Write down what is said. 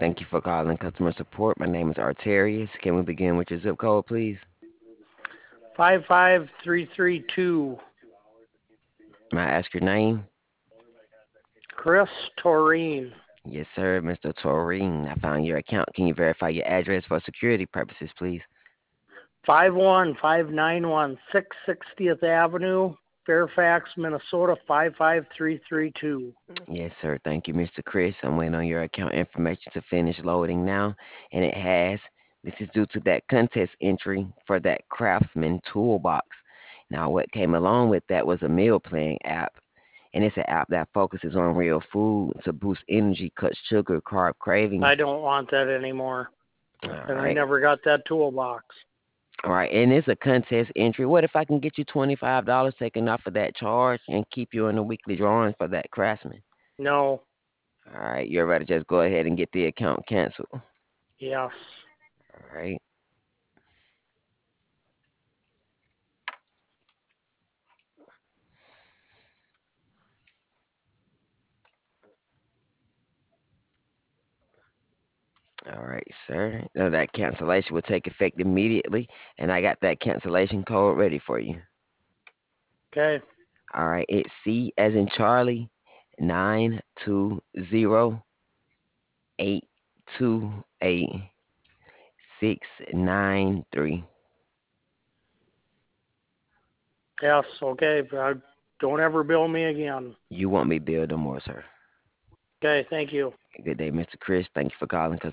Thank you for calling customer support. My name is Arterius. Can we begin with your zip code, please? 55332. May I ask your name? Chris Toreen. Yes, sir, Mr. Toreen. I found your account. Can you verify your address for security purposes, please? 51591 660th Avenue, Fairfax, Minnesota 55332. Yes, sir. Thank you, Mr. Chris. I'm waiting on your account information to finish loading now, and it has. This is due to that contest entry for that Craftsman toolbox. Now, what came along with that was a meal plan app, and it's an app that focuses on real food to boost energy, cut sugar, carb cravings. I don't want that anymore. All And I right. never got that toolbox. All right, and it's a contest entry. What if I can get you $25 taken off of that charge and keep you in the weekly drawing for that Craftsman? No. All right, you're ready to just go ahead and get the account canceled. All Yes. right. All right, sir. Now that cancellation will take effect immediately, and I got that cancellation code ready for you. Okay. All right, it's C as in Charlie, 920-828-693. Yes. Okay. Don't ever bill me again. You want me billed no more, sir. Okay. Thank you. Good day, Mr. Chris. Thank you for calling